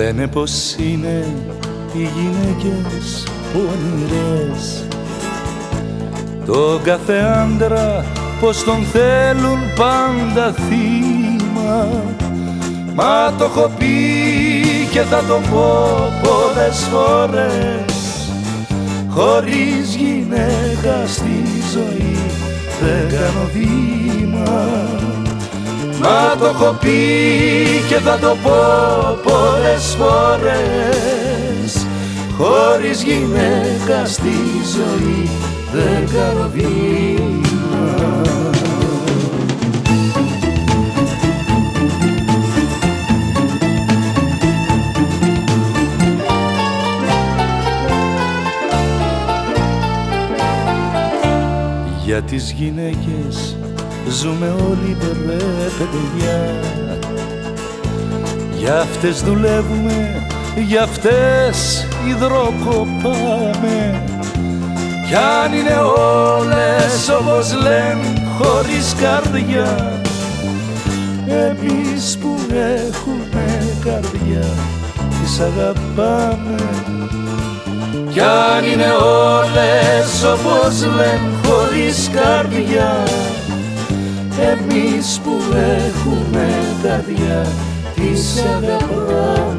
Λένε πως είναι οι γυναίκες πονηρές, τον κάθε άντρα πως τον θέλουν πάντα θύμα. Μα το έχω πει και θα το πω πολλές φορές, χωρίς γυναίκα στη ζωή δεν κάνω βήμα. Μα το έχω πει και θα το πω πολλές φορές, χωρίς γυναίκα στη ζωή δεν κάνω βήμα. Για τις γυναίκες ζούμε όλοι μπρε παιδιά, για αυτές δουλεύουμε, για αυτές υδροκοπάμε. Κι αν είναι όλες όπως λένε χωρίς καρδιά, εμείς που έχουμε καρδιά τις αγαπάμε. Κι αν είναι όλες όπως λένε χωρίς καρδιά, εμείς που έχουμε καρδιά τις αγαπάμε.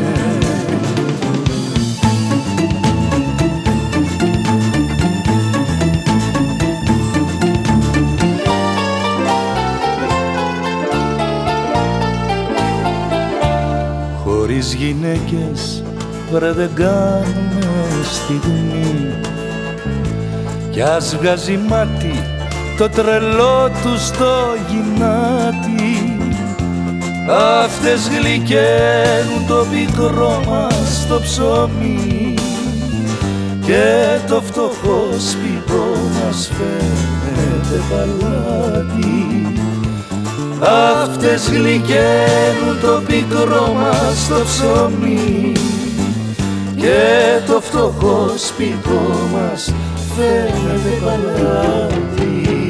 Χωρίς γυναίκες βρε δεν κάνουμε στιγμή, κι ας βγάζει μάτι το τρελό του στο γυνάτι. Αυτές γλυκαίνουν το πικρό μας το ψωμί και το φτωχό σπιτό μας φαίνεται παλάτι. Αυτές γλυκαίνουν το πικρό μας το ψωμί και το φτωχό σπιτό μας φαίνεται παλάτι.